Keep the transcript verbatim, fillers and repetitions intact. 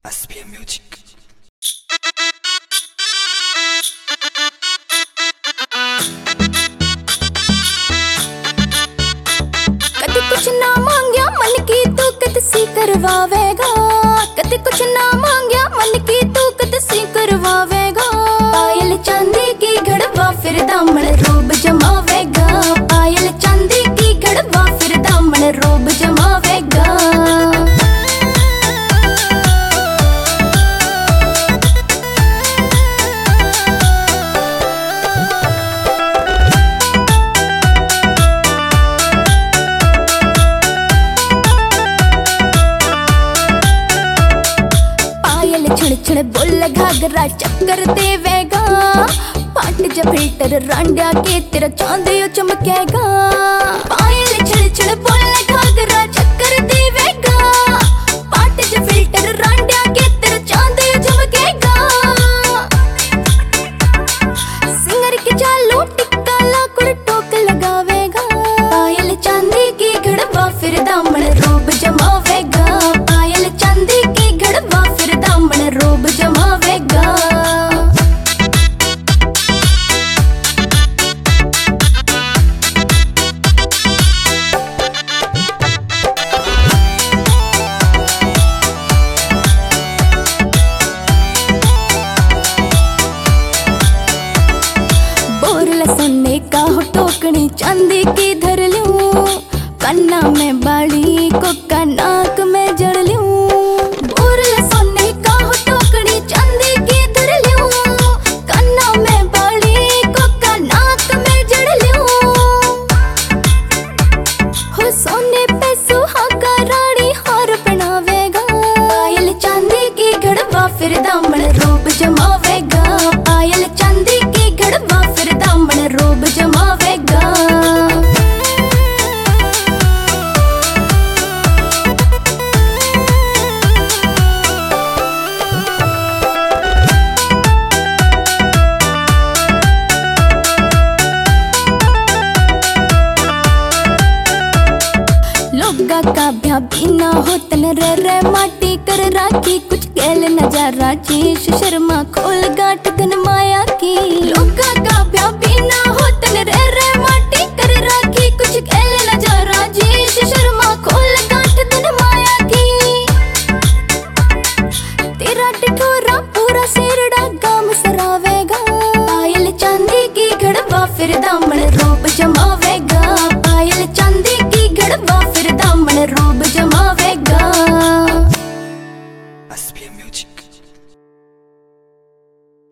S P M Music। कदी कुछ ना मांगया मन की तू कद सी करवावेगा, कदी कुछ ना मांगया मन की तू कद सी करवावेगा। पायल चांदी की घड़वा फिर दामन रूप जमावेगा, पायल चांदी की घड़वा फिर दामन रूप जमावेगा। छड़ छड़ बोल घाघरा चक्कर देवेगा, पाट जा फिल्टर रांडिया के तेरा चांद यो चमकेगा। पायल छड़ छड़ बोल घाघरा चक्कर देवेगा, पाट जा फिल्टर रांडिया के तेरा चांद यो चमकेगा। सिंगर के चालू टिक्का लाकुड़ टोक लगावेगा, पायल चांदी की घड़वा फिर दामन रूप जमावेगा, पायल चांदी की घड़वा फिर दामन रूप जमावेगा। बोरला सोने का हो टोकनी चांदी की धर लूं, कन्ना में बाड़ी कोका नाक में जड़ लूं। बोरला सोने का हो टोकनी चांदी की धर लूं, कन्ना में बाड़ी कोका नाक में जड़ लूं। हो सोने पे सुहागा रानी हार पहनावेगा, पायल चांदी की घड़वा फिर दामन रूप जमावेगा, पायल चांदी की घड़वा फिर दामन रूप जमावेगा। लोगा का ब्याह बिना होतन रे रे माटी कर राखी, कुछ गैल नजारा चीश शर्मा खोल गांठ गन माया की। लोगा का ब्याह बिना होतन रे रे माटी कर राखी, कुछ गैल नजारा चीश शर्मा खोल गांठ गन माया की। तेरा टिठोरा पूरा सिरड़ा गाम सरावेगा, पायल चांदी की घड़वा फिर दामन रूप जमावेगा, पायल चांदी की घड़वा फिर दामन रूप जमावेगा। S P M Music।